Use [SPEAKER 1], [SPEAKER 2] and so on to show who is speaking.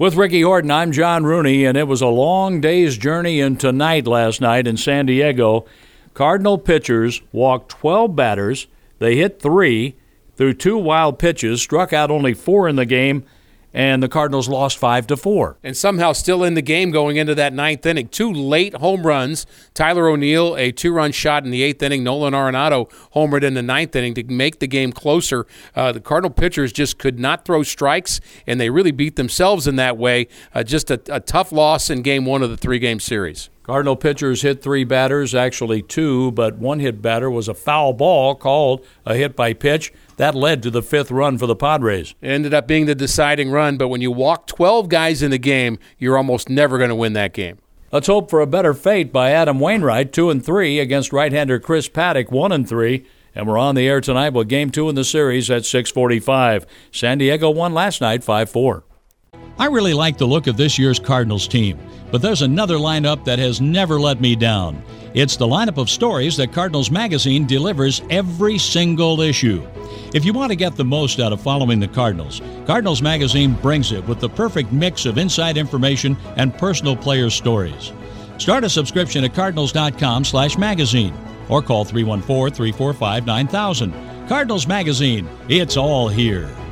[SPEAKER 1] With Ricky Horton, I'm John Rooney, and it was a long day's journey into night last night in San Diego. Cardinal pitchers walked 12 batters. They hit 3, threw 2 wild pitches, struck out only 4 in the game, and the Cardinals lost 5-4.
[SPEAKER 2] And somehow still in the game going into that 9th inning. 2 late home runs. Tyler O'Neill, a 2-run shot in the 8th inning. Nolan Arenado homered in the 9th inning to make the game closer. The Cardinal pitchers just could not throw strikes, and they really beat themselves in that way. Just a tough loss in Game 1 of the 3-game series.
[SPEAKER 1] Cardinal pitchers hit 3 batters, actually 2, but one hit batter was a foul ball called a hit by pitch. That led to the 5th run for the Padres.
[SPEAKER 2] It ended up being the deciding run, but when you walk 12 guys in the game, you're almost never going to win that game.
[SPEAKER 1] Let's hope for a better fate by Adam Wainwright, 2-3, against right-hander Chris Paddock, 1-3. And we're on the air tonight with Game 2 in the series at 6:45. San Diego won last night 5-4.
[SPEAKER 3] I really like the look of this year's Cardinals team, but there's another lineup that has never let me down. It's the lineup of stories that Cardinals Magazine delivers every single issue. If you want to get the most out of following the Cardinals, Cardinals Magazine brings it with the perfect mix of inside information and personal player stories. Start a subscription at cardinals.com/magazine or call 314-345-9000. Cardinals Magazine, it's all here.